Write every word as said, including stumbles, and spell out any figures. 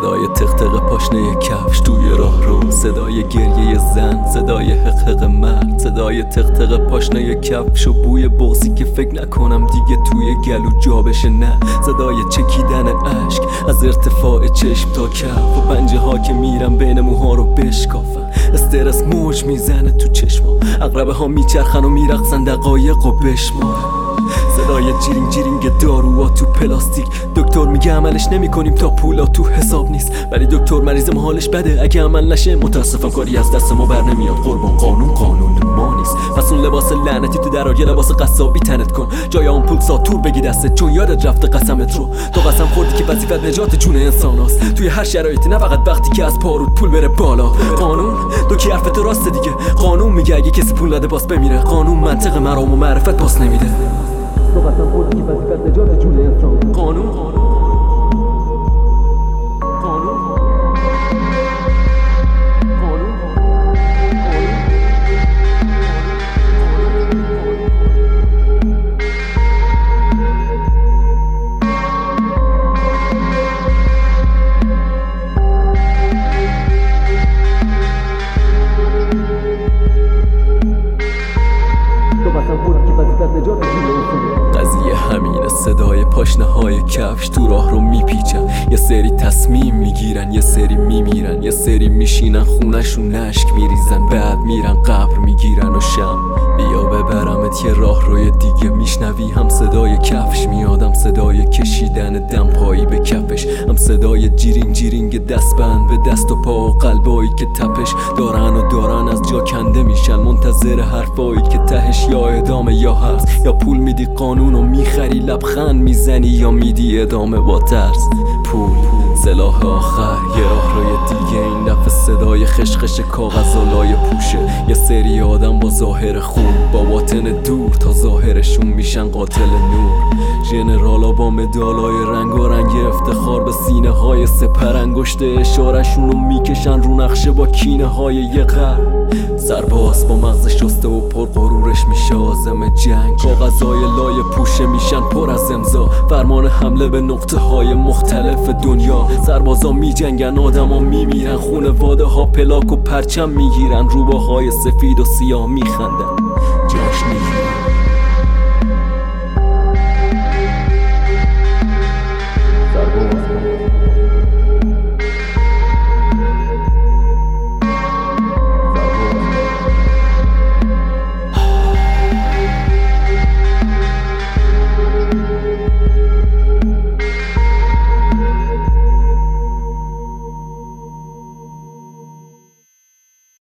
صدای تختق پاشنه کفش توی راه رو، صدای گریه زن، صدای حقحق مرد، صدای تختق پاشنه کفش و بوی بغضی که فکر نکنم دیگه توی گلو جا بشه، نه صدای چکیدن اشک از ارتفاع چشم تا کف و پنجه ها که میرن بین موها رو بشکافن، استرس موج میزنه تو چشما، عقربه ها میچرخن و میرقصن دقایق و بشمارن، صدای جیرینگ جیرینگ داروها تو پلاستیک، دکتر میگه عملش نمی کنیم تا پولا تو حساب نیست، ولی دکتر مریض محالش بده اگه عمل نشه، متاسفم کاری از دست ما بر نمیاد قربان، قانون قانون ما نیست، پس اون لباس لعنتی تو درا یه لباس قصابی تنت کن، جای آن پول ساتور بگی دستت چون یادت رفته قسمت رو، تو قسم خوردی که وظیفت نجات جون انسان هست توی هر شرایطی، نه فقط وقتی که از پارود پول بره بالا. قانون دو کی حرفت راست دیگه، قانون میگه اگه کسی پول نده باس بمیره، قانون منطق مرام و معرفت باس نمیده، تو قسم خوردی که وظیفت نجات جون انسان. قانون قانون قضیه همینه، صدای پاشنه های کفش تو راه رو میپیچن، یه سری تصمیم میگیرن، یه سری میمیرن، یه سری میشینن خونشون نشک میریزن، بعد میرن قبر میگیرن و شم بیا ببرمت یه راه روی دیگه، میشنوی هم صدای کفش میادم صدای کشیدن دمپایی به کفش، هم صدای جیرینگ جیرینگ دستبند به دست و پا و قلبایی که تپش دارن و دارن از جا کنده میشن، منتظر حرفایی که تهش یا ادامه یا هست، یا پول میدی قانون و میخری لبخند میزنی، یا میدی ادامه با ترس. پول سلاح آخر یه راه روی دیگه، این دفعه صدای خشخش کاغذ و لایه پوشه، یه سری آدم با ظاهر خون با باطن دور تا ظاهرشون میشن قاتل نور، ژنرالا با مدالای رنگ و رنگ افتخار به سینه های سپر، انگشت اشارشون رو میکشن رو نقشه با کینه های یه قرن، سرباز با مغز شسته و پر غرورش میشه عازم جنگ، کاغذهای لایه پوشه میشن پر از امضا، فرمان حمله به نقطه های مختلف دنیا، سربازا میجنگن آدما میمیرن، خونواده ها پلاک و پرچم میگیرن، روباهای سفید و سیاه میخندن، جاش میگیرن.